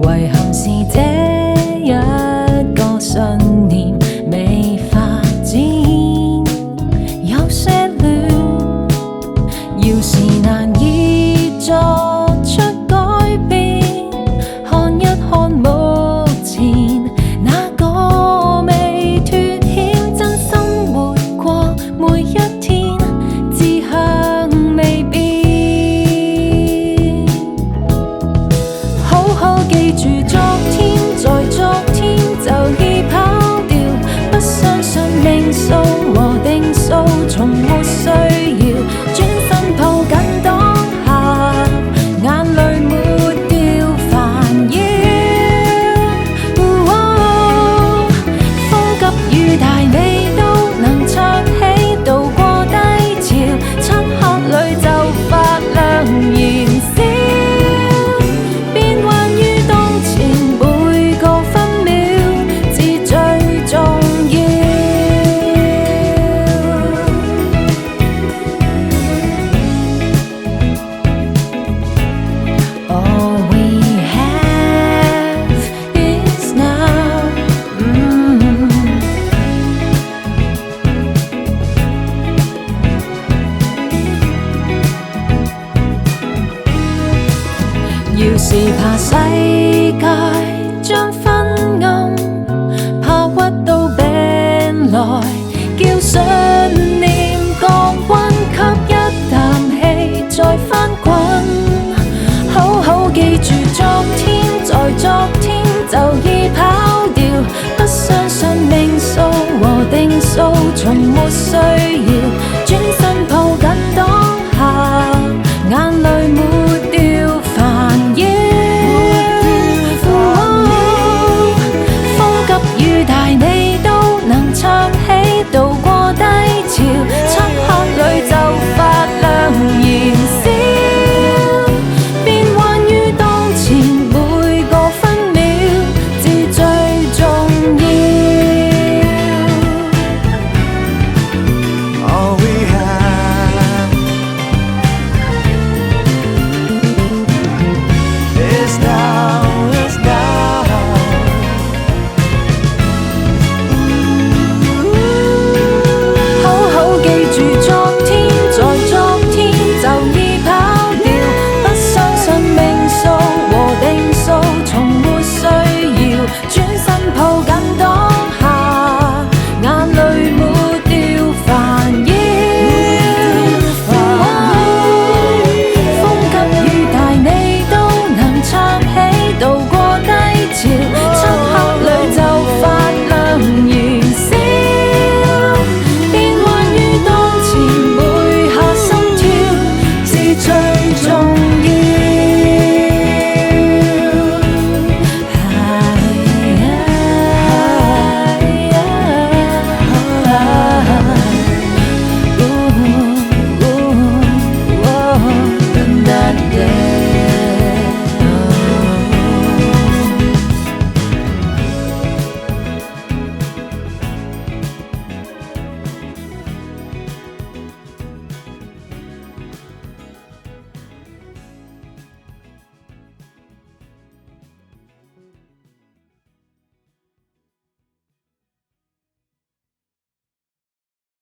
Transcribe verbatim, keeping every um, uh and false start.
遺憾是這一個信念未發展，有些亂，要是難以作出改變，看一看目前那個未脫險，真心活過每一天，志向未變。好好記住昨天，在昨天就已跑掉，不相信命數和定數，從沒需要專心抱緊當下，眼淚抹掉煩擾。哦，風急雨大你都能撐起，渡過低潮，漆黑裏就發亮燃燒。變幻於當前每個分秒，至最重要。All we have is now. 嗯，要是怕世界將昏暗，怕屈到病來，叫信念降溫，吸一啖氣再翻滾。好好記住昨天，在昨天就已跑掉，不相信命數和定數，從沒需